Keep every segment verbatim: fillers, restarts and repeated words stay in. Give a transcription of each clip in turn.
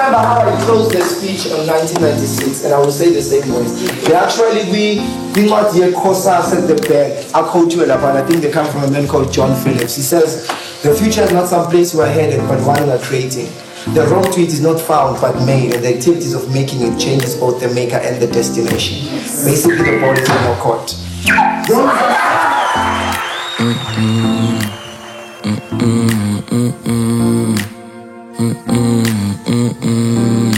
remember how I closed the speech in nineteen ninety-six, and I will say the same way. They actually, we, we not yet Kosa said the bag. I quote you, and I think they come from a man called John Phillips. He says, the future is not some place we're headed, but one we're creating. The wrong tweet is not found, but made, and the activities of making it changes both the maker and the destination. Basically, the ball is in your court. Mm-mm, mm-mm, mm-mm, mm-mm, mm-mm.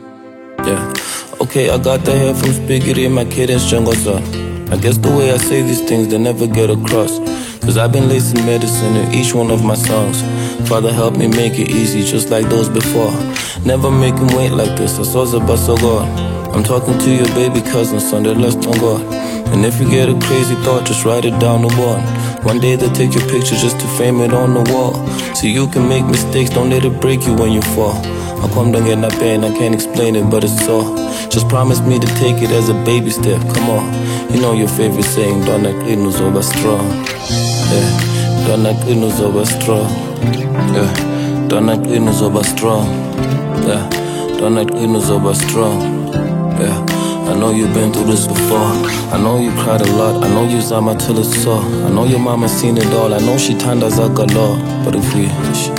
Yeah. Okay, I got the hair from Spiggity and my kid is Jungle Son. I guess the way I say these things, they never get across. Cause I've been lacing medicine in each one of my songs. Father help me make it easy, just like those before. Never make him wait like this, I saw the bus so God. I'm talking to your baby cousin, son, they're lost on God. And if you get a crazy thought, just write it down the board. One day they'll take your picture just to frame it on the wall. So you can make mistakes, don't let it break you when you fall. I'll come down get that pain, I can't explain it, but it's all. Just promise me to take it as a baby step, come on. You know your favorite saying, Donna Klinos over strong. Yeah, Donna Klinos over strong. Yeah, Donna Klinos over strong. Yeah, Donna Klinos over strong. Yeah, I know you've been through this before. I know you cried a lot, I know you zama till it's sore. I know your mama seen it all, I know she tandas a galore. But if we,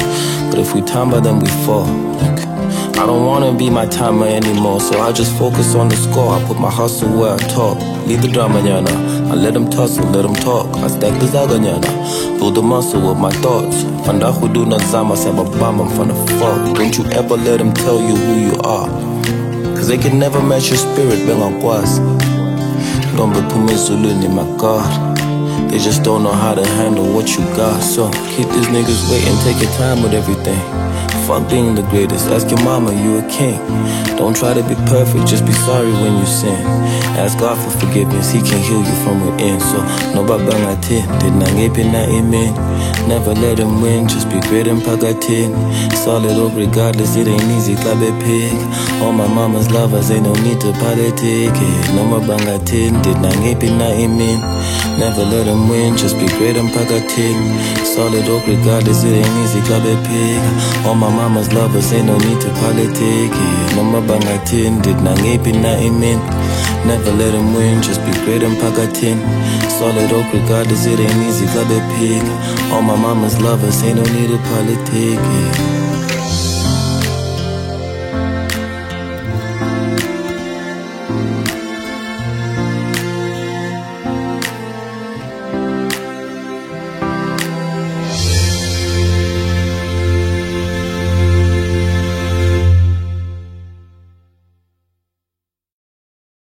but if we tamba then we fall. Okay. I don't wanna be my timer anymore, so I just focus on the score. I put my hustle where I talk. Leave the drama, nyana. I let them tussle, let them talk. I stack the zaga, nyana. Build the muscle with my thoughts. Fanda hudu na zama sababama, I'm from the fall. Don't you ever let them tell you who you are. Cause they can never match your spirit, benga kwas. Don't be put me zuluni, my God. They just don't know how to handle what you got. So keep these niggas waiting, take your time with everything. Fuck being the greatest, ask your mama, you a king. Don't try to be perfect, just be sorry when you sin. Ask God for forgiveness, he can heal you from within. So, no babangati, did nangipi na imin. Never let him win, just be great and pagatin. Solid up regardless, it ain't easy, klabe pig. All my mama's lovers, ain't no need to politic. No mabangatin, did nangipi na imin. Never let him win, just be great and pagatin. Solid up regardless, it ain't easy, klabe pig. All my mama's lovers, ain't no need to politic. No mabangatin, did nangipi na imin. Never let him win, just be great and pagatin. Solid oak regardless, it ain't easy, club a pig. All my mama's lovers, ain't no need to politic.